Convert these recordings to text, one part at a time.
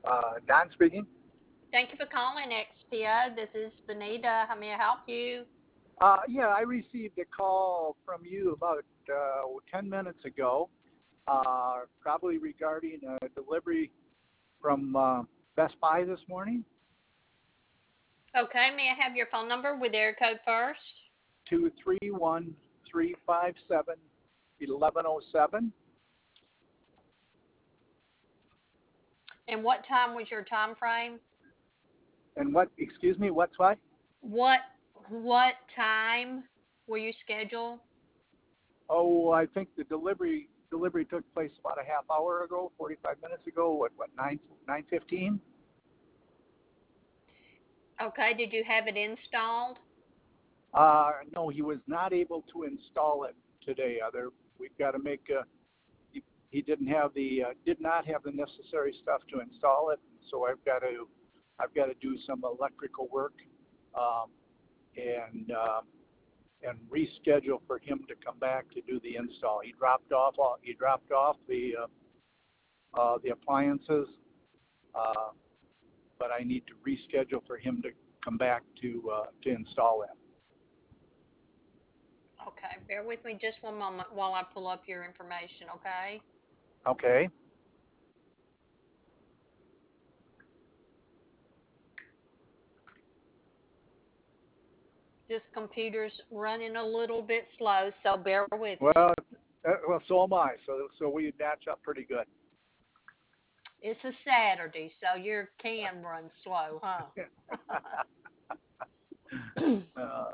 Don speaking. Thank you for calling XPO. This is Benita. How may I help you? Yeah, I received a call from you about 10 minutes ago, probably regarding a delivery from Best Buy this morning, Okay, may I have your phone number with air code first? 231-357-1107. And what time was your time frame? And what, excuse me, what's why? What what time were you scheduled? Oh, I think the delivery took place about a half hour ago, 45 minutes ago, what, 9:15? Okay, did you have it installed? No, he was not able to install it today. We've got to make he did not have the necessary stuff to install it. So I've got to do some electrical work um, and reschedule for him to come back to do the install. He dropped off the appliances, uh, but I need to reschedule for him to come back to install them. Okay, bear with me just one moment while I pull up your information, okay? Okay. This computer's running a little bit slow, so bear with me. Well, so am I. So we match up pretty good. It's a Saturday, so your can runs slow, huh? uh,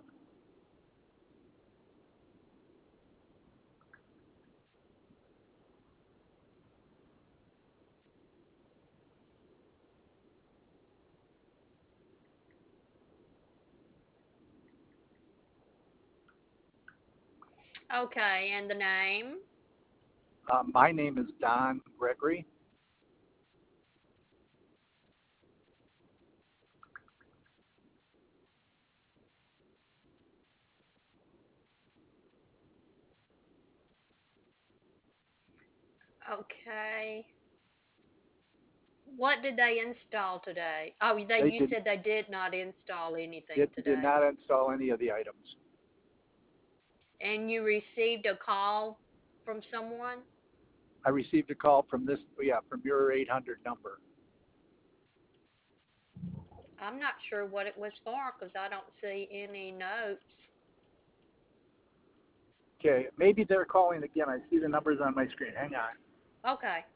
Okay, and the name? my name is Don Gregory. Okay. What did they install today? Oh, They you said they did not install anything did today. not install any of the items. And you received a call from someone? I received a call from your 800 number. I'm not sure what it was for because I don't see any notes. Okay, maybe they're calling again. I see the numbers on my screen. Hang on. Okay.